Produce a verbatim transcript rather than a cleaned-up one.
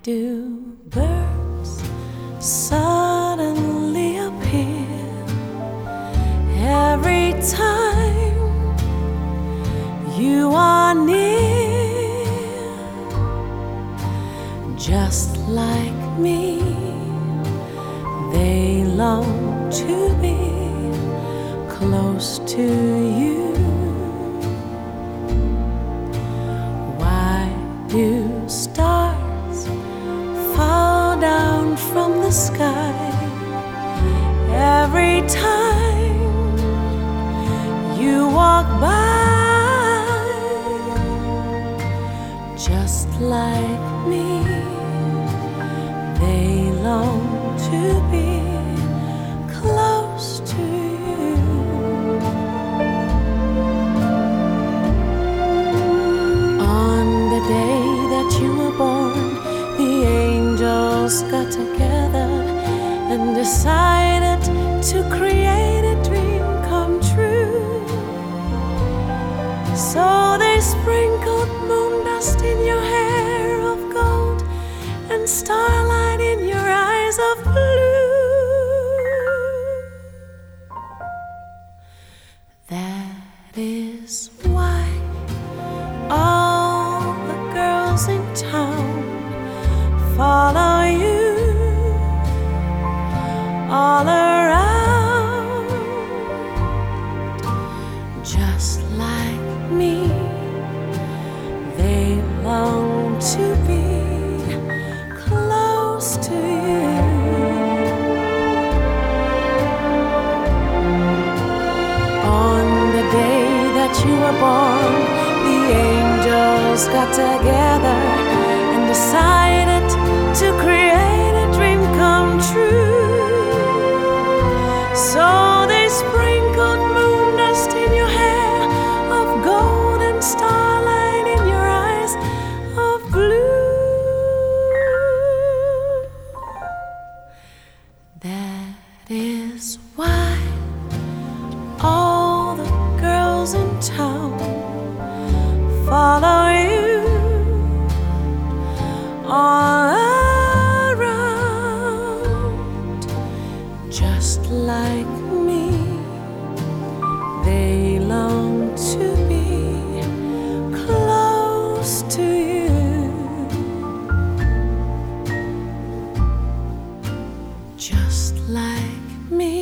do birds suddenly appear every time you are near? Just like me, they long to be close to you. Why do stars fall down from the sky every time you walk by? Just like me, they long to be close to you. On the day that you were born, the angels got together and decided to create a dream come true. So they sprinkled moon dust in your hair of gold and starlight in your eyes of blue. That is why all the girls in town follow you all around. Just like me, they long to be close to you. On the day that you were born, the angels got together and decided to create a dream come true. So they sprinkled moon dust in your hair of gold and starlight in your eyes of blue. That is why all the girls in town follow you all around. Just like me, they long to be close to you. Just like me.